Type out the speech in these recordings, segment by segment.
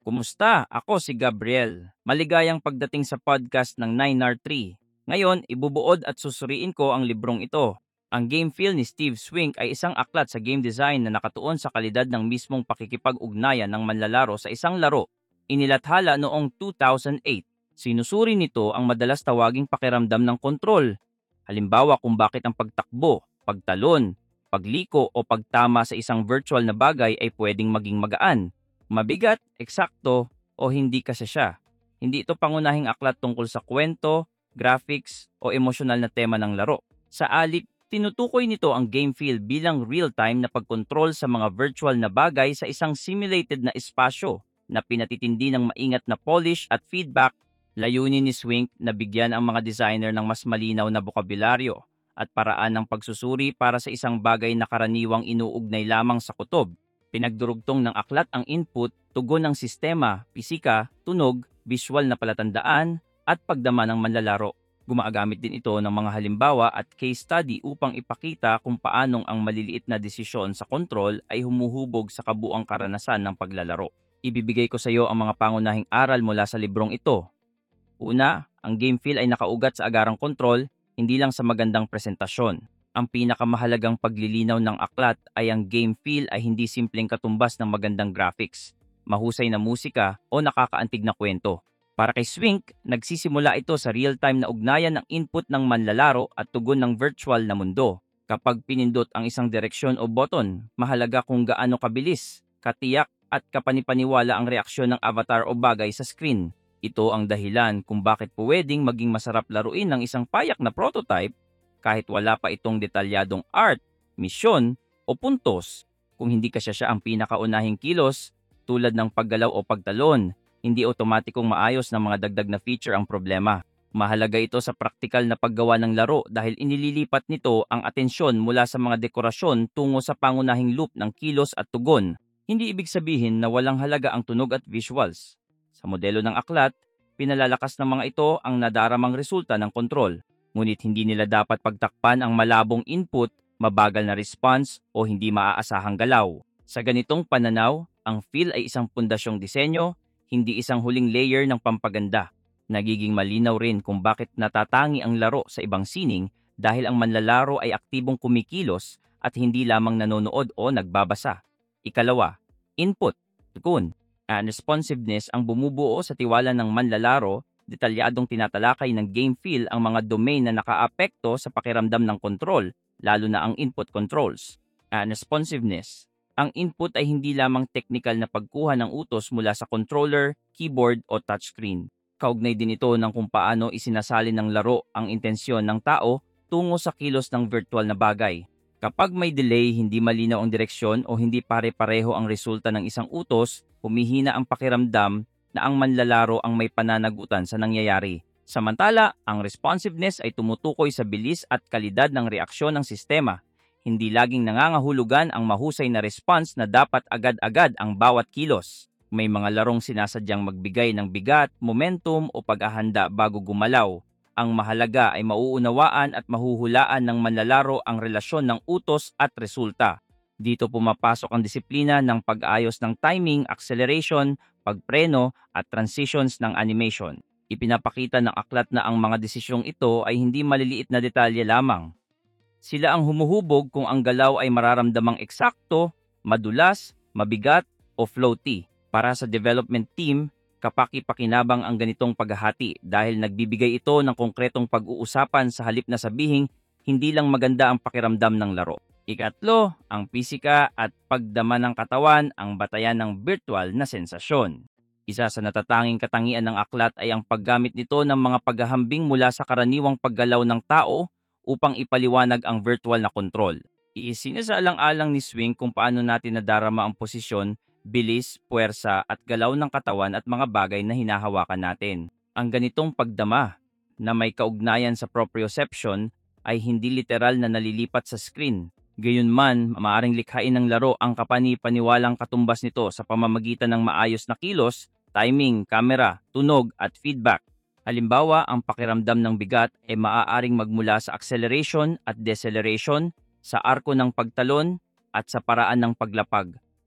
Kumusta? Ako si Gabriel. Maligayang pagdating sa podcast ng 9R3. Ngayon, ibubuod at susuriin ko ang librong ito. Ang game feel ni Steve Swink ay isang aklat sa game design na nakatuon sa kalidad ng mismong pakikipag-ugnayan ng manlalaro sa isang laro. Inilathala noong 2008. Sinusuri nito ang madalas tawaging pakiramdam ng kontrol. Halimbawa kung bakit ang pagtakbo, pagtalon, pagliko o pagtama sa isang virtual na bagay ay pwedeng maging magaan, mabigat, eksakto, o hindi kasya. Hindi ito pangunahing aklat tungkol sa kwento, graphics, o emosyonal na tema ng laro. Sa alip, tinutukoy nito ang game feel bilang real-time na pagkontrol sa mga virtual na bagay sa isang simulated na espasyo na pinatitindi ng maingat na polish at feedback. Layunin ni Swink na bigyan ang mga designer ng mas malinaw na bokabularyo at paraan ng pagsusuri para sa isang bagay na karaniwang inuugnay lamang sa kutob. Pinagdurugtong ng aklat ang input, tugon ng sistema, pisika, tunog, visual na palatandaan, at pagdama ng manlalaro. Gumagamit din ito ng mga halimbawa at case study upang ipakita kung paanong ang maliliit na desisyon sa kontrol ay humuhubog sa kabuang karanasan ng paglalaro. Ibibigay ko sa iyo ang mga pangunahing aral mula sa librong ito. Una, ang game feel ay nakaugat sa agarang kontrol, hindi lang sa magandang presentasyon. Ang pinakamahalagang paglilinaw ng aklat ay ang game feel ay hindi simpleng katumbas ng magandang graphics, mahusay na musika o nakakaantig na kwento. Para kay Swink, nagsisimula ito sa real-time na ugnayan ng input ng manlalaro at tugon ng virtual na mundo. Kapag pinindot ang isang direksyon o button, mahalaga kung gaano kabilis, katiyak at kapanipaniwala ang reaksyon ng avatar o bagay sa screen. Ito ang dahilan kung bakit pwedeng maging masarap laruin ng isang payak na prototype kahit wala pa itong detalyadong art, misyon o puntos. Kung hindi siya ang pinakaunahing kilos tulad ng paggalaw o pagtalon, hindi otomatikong maayos ng mga dagdag na feature ang problema. Mahalaga ito sa praktikal na paggawa ng laro dahil inililipat nito ang atensyon mula sa mga dekorasyon tungo sa pangunahing loop ng kilos at tugon. Hindi ibig sabihin na walang halaga ang tunog at visuals. Sa modelo ng aklat, pinalalakas ng mga ito ang nadaramang resulta ng kontrol. Ngunit hindi nila dapat pagtakpan ang malabong input, mabagal na response o hindi maaasahang galaw. Sa ganitong pananaw, ang feel ay isang pundasyong disenyo, hindi isang huling layer ng pampaganda. Nagiging malinaw rin kung bakit natatangi ang laro sa ibang sining dahil ang manlalaro ay aktibong kumikilos at hindi lamang nanonood o nagbabasa. Ikalawa, input, tugon. Responsiveness ang bumubuo sa tiwala ng manlalaro, detalyadong tinatalakay ng game feel ang mga domain na nakaapekto sa pakiramdam ng kontrol, lalo na ang input controls. Responsiveness. Ang input ay hindi lamang technical na pagkuha ng utos mula sa controller, keyboard o touchscreen. Kaugnay din ito ng kung paano isinasalin ng laro ang intensyon ng tao tungo sa kilos ng virtual na bagay. Kapag may delay, hindi malinaw ang direksyon o hindi pare-pareho ang resulta ng isang utos, humihina ang pakiramdam na ang manlalaro ang may pananagutan sa nangyayari. Samantala, ang responsiveness ay tumutukoy sa bilis at kalidad ng reaksyon ng sistema. Hindi laging nangangahulugan ang mahusay na response na dapat agad-agad ang bawat kilos. May mga larong sinasadyang magbigay ng bigat, momentum o pag-ahanda bago gumalaw. Ang mahalaga ay mauunawaan at mahuhulaan ng manlalaro ang relasyon ng utos at resulta. Dito pumapasok ang disiplina ng pag-ayos ng timing, acceleration, pagpreno at transitions ng animation. Ipinapakita ng aklat na ang mga desisyong ito ay hindi maliliit na detalye lamang. Sila ang humuhubog kung ang galaw ay mararamdamang eksakto, madulas, mabigat o floaty. Para sa development team, kapaki-pakinabang ang ganitong paghahati dahil nagbibigay ito ng konkretong pag-uusapan sa halip na sabihing hindi lang maganda ang pakiramdam ng laro. Ikatlo, ang pisika at pagdama ng katawan ang batayan ng virtual na sensasyon. Isa sa natatanging katangian ng aklat ay ang paggamit nito ng mga paghahambing mula sa karaniwang paggalaw ng tao upang ipaliwanag ang virtual na kontrol. Isinasaalang-alang ni Swing kung paano natin nadarama ang posisyon, bilis, puwersa at galaw ng katawan at mga bagay na hinahawakan natin. Ang ganitong pagdama na may kaugnayan sa proprioception ay hindi literal na nalilipat sa screen. Gayunman, maaaring likhain ng laro ang kapani-paniwalang katumbas nito sa pamamagitan ng maayos na kilos, timing, kamera, tunog at feedback. Halimbawa, ang pakiramdam ng bigat ay maaaring magmula sa acceleration at deceleration, sa arko ng pagtalon at sa paraan ng paglapag.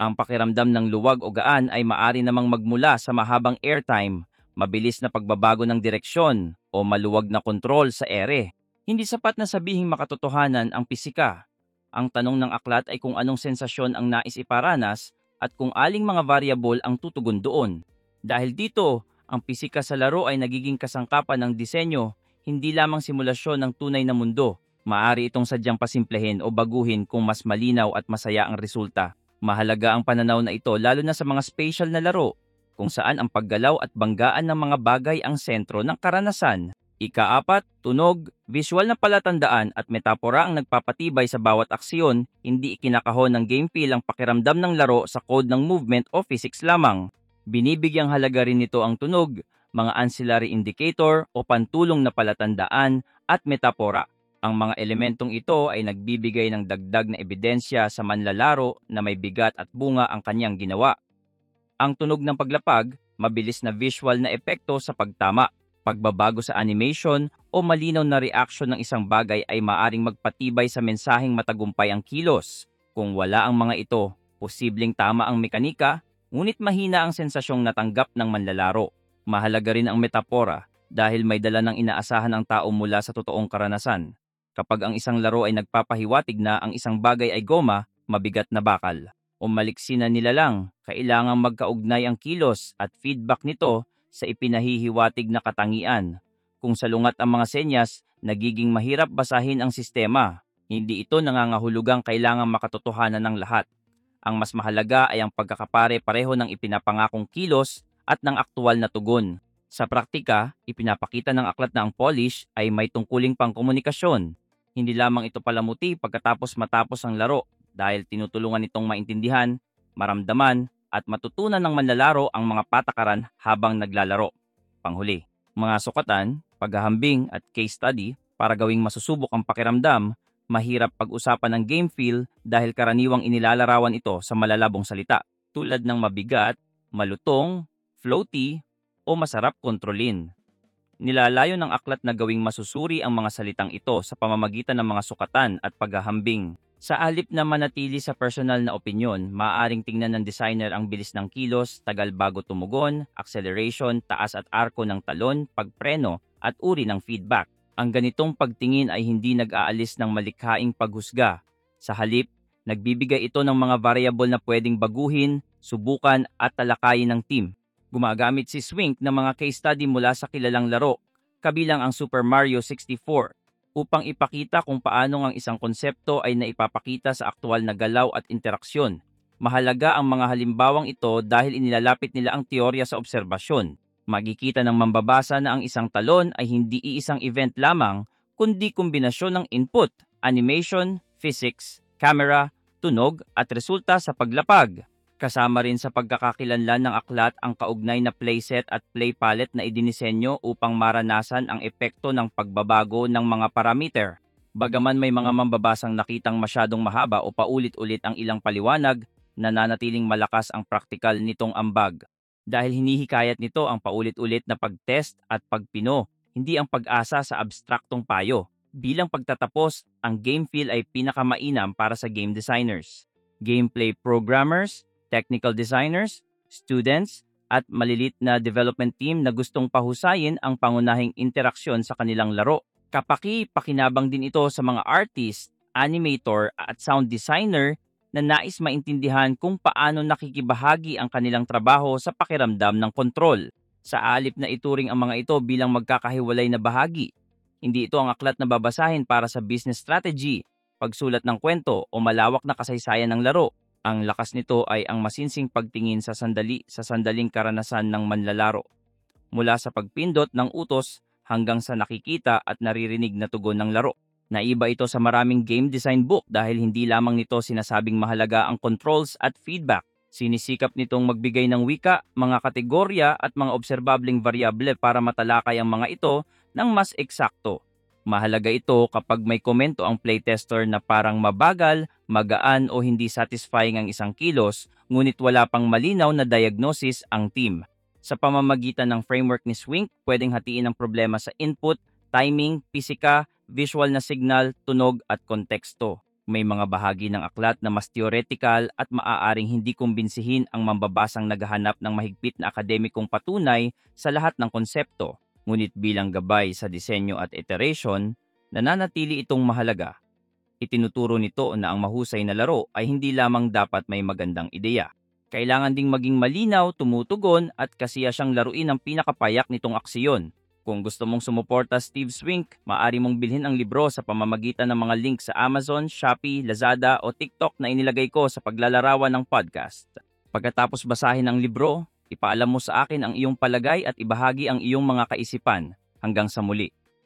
Ang pakiramdam ng luwag o gaan ay maari namang magmula sa mahabang airtime, mabilis na pagbabago ng direksyon, o maluwag na kontrol sa ere. Hindi sapat na sabihing makatotohanan ang pisika. Ang tanong ng aklat ay kung anong sensasyon ang nais iparanas at kung aling mga variable ang tutugon doon. Dahil dito, ang pisika sa laro ay nagiging kasangkapan ng disenyo, hindi lamang simulasyon ng tunay na mundo. Maari itong sadyang pasimplehin o baguhin kung mas malinaw at masaya ang resulta. Mahalaga ang pananaw na ito lalo na sa mga spatial na laro, kung saan ang paggalaw at banggaan ng mga bagay ang sentro ng karanasan. Ika-4, tunog, visual na palatandaan at metapora ang nagpapatibay sa bawat aksyon, hindi ikinakahon ng game feel ang pakiramdam ng laro sa code ng movement o physics lamang. Binibigyang halaga rin nito ang tunog, mga ancillary indicator o pantulong na palatandaan at metapora. Ang mga elementong ito ay nagbibigay ng dagdag na ebidensya sa manlalaro na may bigat at bunga ang kanyang ginawa. Ang tunog ng paglapag, mabilis na visual na epekto sa pagtama, pagbabago sa animation o malinaw na reaksyon ng isang bagay ay maaring magpatibay sa mensaheng matagumpay ang kilos. Kung wala ang mga ito, posibleng tama ang mekanika, ngunit mahina ang sensasyong natanggap ng manlalaro. Mahalaga rin ang metapora dahil may dala ng inaasahan ang tao mula sa totoong karanasan. Kapag ang isang laro ay nagpapahiwatig na ang isang bagay ay goma, mabigat na bakal, o maliksi na nilalang, kailangang magkaugnay ang kilos at feedback nito sa ipinahihiwatig na katangian. Kung salungat ang mga senyas, nagiging mahirap basahin ang sistema. Hindi ito nangangahulugang kailangang makatotohanan ng lahat. Ang mas mahalaga ay ang pagkakapare-pareho ng ipinapangakong kilos at ng aktual na tugon. Sa praktika, ipinapakita ng aklat na ang polish ay may tungkuling pangkomunikasyon. Hindi lamang ito palamuti pagkatapos matapos ang laro dahil tinutulungan itong maintindihan, maramdaman, at matutunan ng manlalaro ang mga patakaran habang naglalaro. Panghuli, mga sukatan, paghahambing at case study para gawing masusubok ang pakiramdam, mahirap pag-usapan ng game feel dahil karaniwang inilalarawan ito sa malalabong salita tulad ng mabigat, malutong, floaty, o masarap kontrolin. Nilalayo ng aklat na gawing masusuri ang mga salitang ito sa pamamagitan ng mga sukatan at paghahambing. Sa halip na manatili sa personal na opinyon, maaaring tingnan ng designer ang bilis ng kilos, tagal bago tumugon, acceleration, taas at arko ng talon, pagpreno, at uri ng feedback. Ang ganitong pagtingin ay hindi nag-aalis ng malikhaing paghusga. Sa halip, nagbibigay ito ng mga variable na pwedeng baguhin, subukan at talakayin ng team. Gumagamit si Swink ng mga case study mula sa kilalang laro, kabilang ang Super Mario 64, upang ipakita kung paano ang isang konsepto ay naipapakita sa aktual na galaw at interaksyon. Mahalaga ang mga halimbawang ito dahil inilalapit nila ang teorya sa obserbasyon. Makikita ng mambabasa na ang isang talon ay hindi iisang event lamang, kundi kombinasyon ng input, animation, physics, camera, tunog at resulta sa paglapag. Kasama rin sa pagkakakilanlan ng aklat ang kaugnay na playset at play palette na idinisenyo upang maranasan ang epekto ng pagbabago ng mga parameter. Bagaman may mga mambabasang nakitang masyadong mahaba o paulit-ulit ang ilang paliwanag, nananatiling malakas ang praktikal nitong ambag. Dahil hinihikayat nito ang paulit-ulit na pag-test at pagpino, hindi ang pag-asa sa abstraktong payo. Bilang pagtatapos, ang game feel ay pinakamainam para sa game designers, gameplay programmers, technical designers, students, at malilit na development team na gustong pahusayin ang pangunahing interaksyon sa kanilang laro. Kapaki-pakinabang din ito sa mga artist, animator, at sound designer na nais maintindihan kung paano nakikibahagi ang kanilang trabaho sa pakiramdam ng kontrol. Sa alip na ituring ang mga ito bilang magkakahiwalay na bahagi. Hindi ito ang aklat na babasahin para sa business strategy, pagsulat ng kwento o malawak na kasaysayan ng laro. Ang lakas nito ay ang masinsing pagtingin sa sandaling karanasan ng manlalaro. Mula sa pagpindot ng utos hanggang sa nakikita at naririnig na tugon ng laro. Naiba ito sa maraming game design book dahil hindi lamang nito sinasabing mahalaga ang controls at feedback. Sinisikap nitong magbigay ng wika, mga kategorya at mga obserbableng variable para matalakay ang mga ito ng mas eksakto. Mahalaga ito kapag may komento ang playtester na parang mabagal, magaan o hindi satisfying ang isang kilos, ngunit wala pang malinaw na diagnosis ang team. Sa pamamagitan ng framework ni Swink, pwedeng hatiin ang problema sa input, timing, pisika, visual na signal, tunog at konteksto. May mga bahagi ng aklat na mas theoretical at maaaring hindi kumbinsihin ang mambabasang naghahanap ng mahigpit na akademikong patunay sa lahat ng konsepto. Ngunit bilang gabay sa disenyo at iteration, nananatili itong mahalaga. Itinuturo nito na ang mahusay na laro ay hindi lamang dapat may magandang ideya. Kailangan ding maging malinaw, tumutugon at kasiya siyang laruin ang pinakapayak nitong aksiyon. Kung gusto mong sumuporta Steve Swink, maaari mong bilhin ang libro sa pamamagitan ng mga link sa Amazon, Shopee, Lazada o TikTok na inilagay ko sa paglalarawan ng podcast. Pagkatapos basahin ang libro, ipaalam mo sa akin ang iyong palagay at ibahagi ang iyong mga kaisipan. Hanggang sa muli.